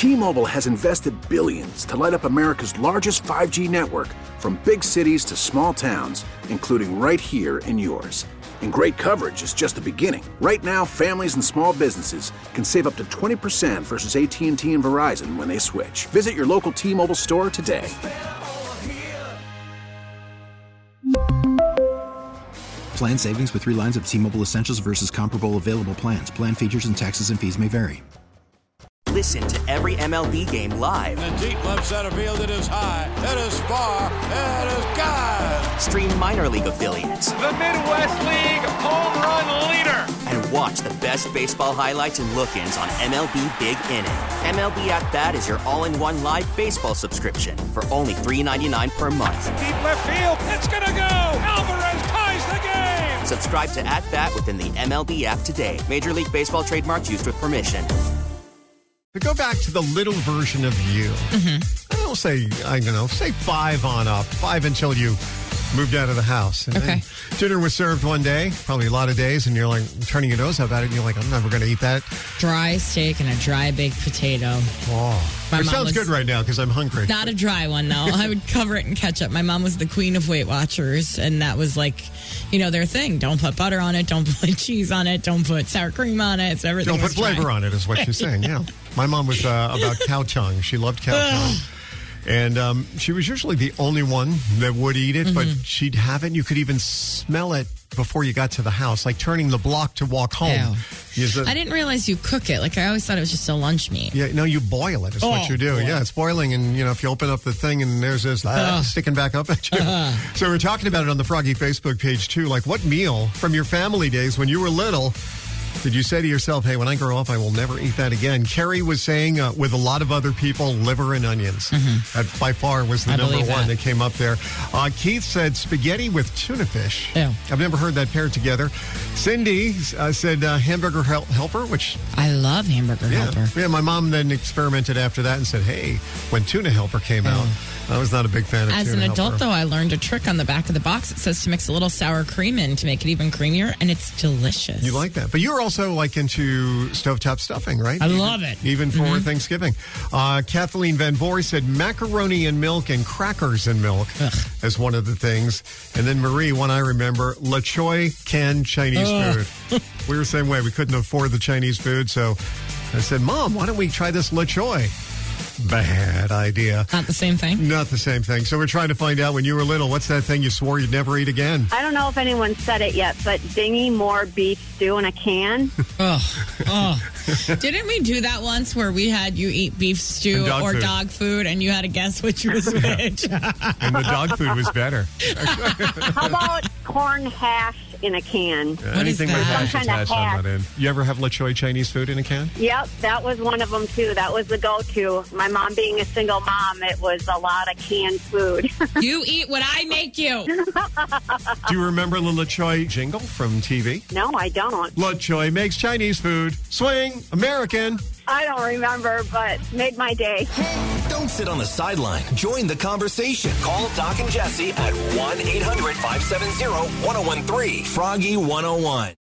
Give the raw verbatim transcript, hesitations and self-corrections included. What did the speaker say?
T-Mobile has invested billions to light up America's largest five G network, from big cities to small towns, including right here in yours. And great coverage is just the beginning. Right now, families and small businesses can save up to twenty percent versus A T and T and Verizon when they switch. Visit your local T-Mobile store today. Plan savings with three lines of T-Mobile Essentials versus comparable available plans. Plan features and taxes and fees may vary. Listen to every M L B game live. In the deep left center field, it is high, it is far, it is gone. Stream minor league affiliates. The Midwest League home run leader. And watch the best baseball highlights and look-ins on M L B Big Inning. M L B At Bat is your all-in-one live baseball subscription for only three dollars and ninety-nine cents per month. Deep left field, it's gonna go. Alvarez ties the game. Subscribe to At Bat within the M L B app today. Major League Baseball trademarks used with permission. To go back to the little version of you, mm-hmm. I don't say, I don't know, say five on up, five until you moved out of the house. And okay. Dinner was served one day, probably a lot of days, and you're like turning your nose up at it, and you're like, I'm never going to eat that. Dry steak and a dry baked potato. Oh, it sounds good right now because I'm hungry. Not a dry one, though. I would cover it in ketchup. My mom was the queen of Weight Watchers, and that was like, you know, their thing. Don't put butter on it. Don't put cheese on it. Don't put sour cream on it. So everything. Don't put flavor dry. on it is what she's saying, yeah. My mom was uh, about cow tongue. She loved cow tongue. And um, she was usually the only one that would eat it, mm-hmm. but she'd have it, and you could even smell it before you got to the house, like turning the block to walk home. A, I didn't realize you cook it. Like, I always thought it was just a lunch meat. Yeah, no, you boil it is oh, what you do. Boy. Yeah, it's boiling, and, you know, if you open up the thing and there's this uh, sticking back up at you. Uh. So we're talking about it on the Froggy Facebook page, too. Like, what meal from your family days when you were little did you say to yourself, hey, when I grow up, I will never eat that again? Carrie was saying, uh, with a lot of other people, liver and onions. Mm-hmm. That by far was the I number one that. that came up there. Uh, Keith said spaghetti with tuna fish. Ew. I've never heard that paired together. Cindy uh, said uh, hamburger hel- helper, which... I love hamburger yeah, helper. Yeah, my mom then experimented after that and said, hey, when tuna helper came out, I was not a big fan of As tuna an adult, helper. though, I learned a trick on the back of the box. It says to mix a little sour cream in to make it even creamier, and it's delicious. You like that. But you're also like into stovetop stuffing, right? I even, love it. Even for mm-hmm. Thanksgiving. Uh, Kathleen Van Boer said macaroni and milk and crackers and milk Ugh. as one of the things. And then Marie, one I remember, La Choy canned Chinese Ugh. food. We were the same way. We couldn't afford the Chinese food, so I said, Mom, why don't we try this La Choy? Bad idea. Not the same thing? Not the same thing. So we're trying to find out, when you were little, what's that thing you swore you'd never eat again? I don't know if anyone said it yet, but Dingy Moore beef stew in a can. oh, oh. Didn't we do that once where we had you eat beef stew dog or food. dog food and you had to guess which was which? And the dog food was better. How about corn hash in a can? Uh, anything with hash is hash, I'm not in. You ever have La Choy Chinese food in a can? Yep, that was one of them, too. That was the go-to. My mom being a single mom, it was a lot of canned food. You eat what I make you. Do you remember the La Choy jingle from T V? No, I don't. La Choy makes Chinese food. Swing, American. I don't remember, but made my day. Don't sit on the sideline. Join the conversation. Call Doc and Jesse at one eight hundred five seven zero one zero one three. Froggy one oh one.